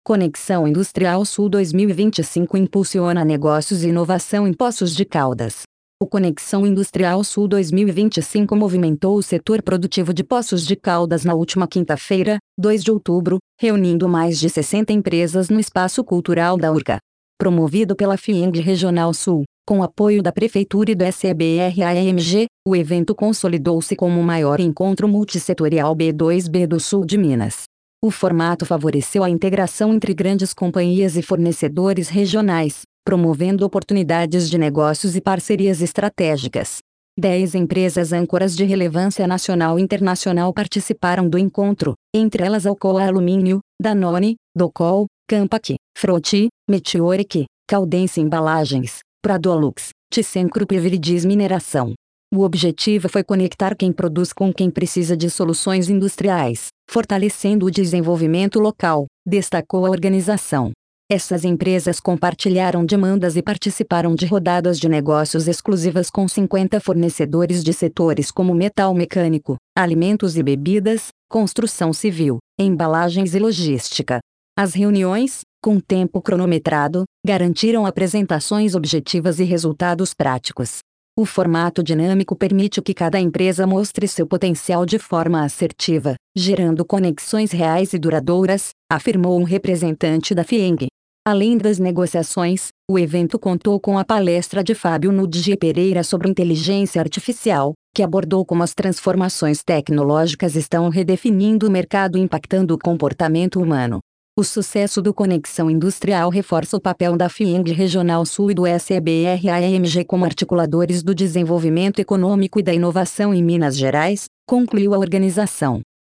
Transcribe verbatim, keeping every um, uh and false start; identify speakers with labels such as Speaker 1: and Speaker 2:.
Speaker 1: Conexão Industrial Sul dois mil e vinte e cinco impulsiona negócios e inovação em Poços de Caldas. O Conexão Industrial Sul dois mil e vinte e cinco movimentou o setor produtivo de Poços de Caldas na última quinta-feira, dois de outubro, reunindo mais de sessenta empresas no Espaço Cultural da Urca. Promovido pela FIENG Regional Sul, com apoio da Prefeitura e do S E B R A M G, o evento consolidou-se como o maior encontro multissetorial B dois B do sul de Minas. O formato favoreceu a integração entre grandes companhias e fornecedores regionais, promovendo oportunidades de negócios e parcerias estratégicas. Dez empresas âncoras de relevância nacional e internacional participaram do encontro, entre elas Alcoa Alumínio, Danone, Docol, Campac, Froti, Meteoric, Caldense Embalagens, Pradolux, ThyssenKrupp e Viridis Mineração. O objetivo foi conectar quem produz com quem precisa de soluções industriais, fortalecendo o desenvolvimento local, destacou a organização. Essas empresas compartilharam demandas e participaram de rodadas de negócios exclusivas com cinquenta fornecedores de setores como metal mecânico, alimentos e bebidas, construção civil, embalagens e logística. As reuniões, com tempo cronometrado, garantiram apresentações objetivas e resultados práticos. O formato dinâmico permite que cada empresa mostre seu potencial de forma assertiva, gerando conexões reais e duradouras, afirmou um representante da FIENG. Além das negociações, o evento contou com a palestra de Fábio Nudge Pereira sobre inteligência artificial, que abordou como as transformações tecnológicas estão redefinindo o mercado e impactando o comportamento humano. O sucesso do Conexão Industrial reforça o papel da FIENG Regional Sul e do S E B R A M G como articuladores do desenvolvimento econômico e da inovação em Minas Gerais, concluiu a organização.